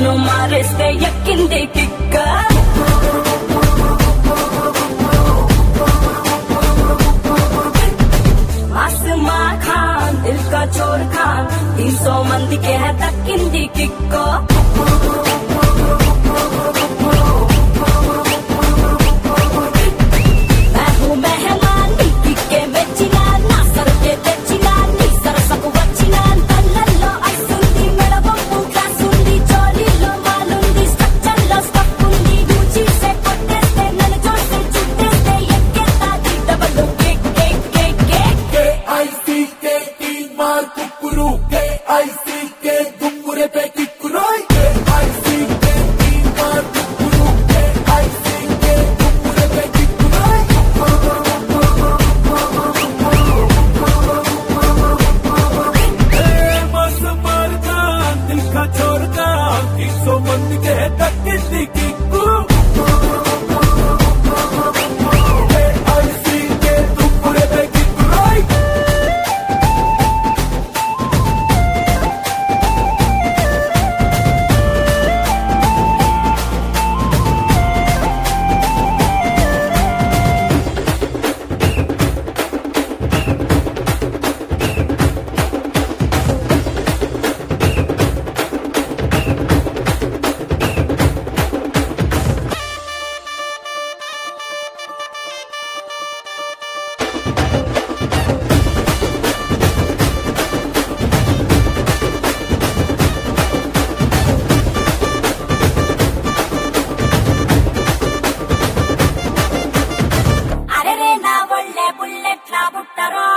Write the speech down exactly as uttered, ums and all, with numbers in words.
నన్ను మారేస్తే ఎక్కింది కిక్క आसमा खान दिल का चोर खान तीन सौ मंदी के है दक्किंदी किक्को मैं हूँ मेहमान किक्के में चिनान ना सर के ते चिनान नी सर सकु वचिनान तल्लल्लो ऐसुंदी मेडबొంపు క్లాసుంది జోలీలో మాలుంది స్ట్రక్చర్లో స్టక్కుంది గుచి से కొట్టేస్తే నన్ను చూస్తే చుట్టేస్తే ఎక్కేస్తాది double kick kick kick kick I C K तीन मार कुकुरू K I C K दुम्बुरे पे किकुरोई K I C K तीन मार कुकुरू K I C K दुम्बुरे पे किकुरोई ए मस मार खान दिल का चोर खान तीन सौ मंदी के है दक्किंदी Kiku K I C K दुम्बुरे पे किकुरोई అరే రే నా ఒళ్ళే బుల్లెట్లా బుట్టరో